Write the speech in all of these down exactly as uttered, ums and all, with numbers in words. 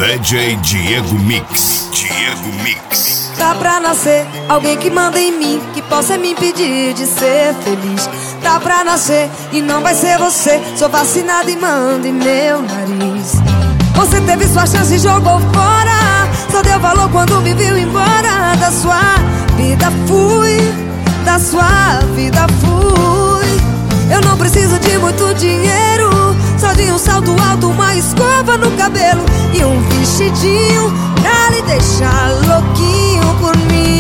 D J Diego Mix. Diego Mix. Tá pra nascer alguém que manda em mim, que possa me impedir de ser feliz. Tá pra nascer e não vai ser você. Sou vacinado e mando em meu nariz. Você teve sua chance e jogou fora. Só deu valor quando me viu embora. Da sua vida fui, da sua vida fui. Eu não preciso de muito dinheiro, só de um salto alto, uma escova no cabelo e um vestidinho pra lhe deixar louquinho por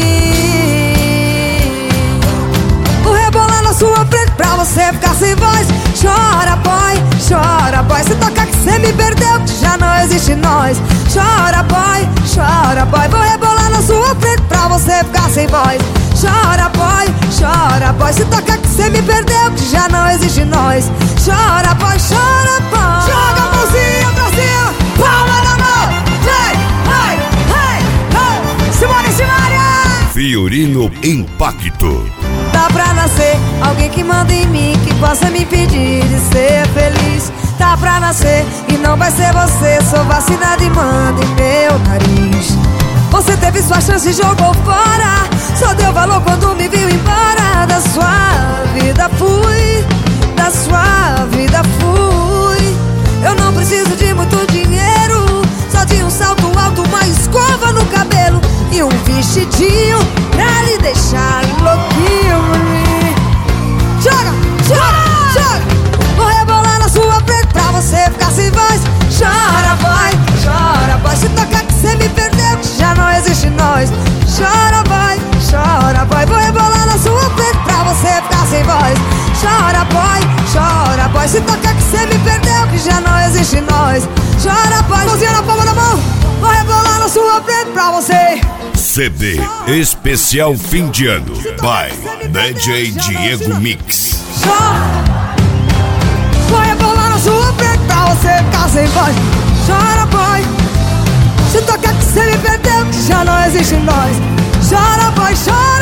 mim. Vou rebolar na sua frente pra você ficar sem voz. Chora boy, chora boy, se toca que cê me perdeu, que já não existe nós. Chora boy, chora boy, vou rebolar na sua frente pra você ficar sem voz. Chora boy, chora boy, se toca que cê me perdeu, que já não existe nós. Chora boy, chora boy. Joga a mãozinha pra cima, palma na mão. Hey, hey, hey, hey. Simone, Simaria. Fiorino Impacto. Tá pra nascer alguém que manda em mim, que possa me impedir de ser feliz. Tá pra nascer e não vai ser você. Sou vacinado e mando em meu nariz. Você teve sua chance e jogou fora. Só deu valor quando me viu embora. Da sua vida fui, da sua vida fui. Eu não preciso de muito dinheiro, só de um salto alto, uma escova no cabelo e um vestidinho pra lhe deixar louquinho por mim. Joga, joga, joga. Vou rebolar na sua frente pra você ficar sem voz. Chora boy, chora boy, se tocar que cê me perdeu, que já não existe nós. Chora boy, chora boy, vou rebolar na sua frente pra você ficar sem voz. Chora boy, chora boy, se tocar que cê me perdeu, que já não existe nós. Chora boy, mãozinha na palma da mão, vou rebolar na sua frente pra você. C D especial fim de ano by D J Diego Mix. Chora, vou rebolar na sua frente pra você ficar sem voz. Chora boy, se tocar que cê me perdeu, que já não existe nós. Chora boy, chora.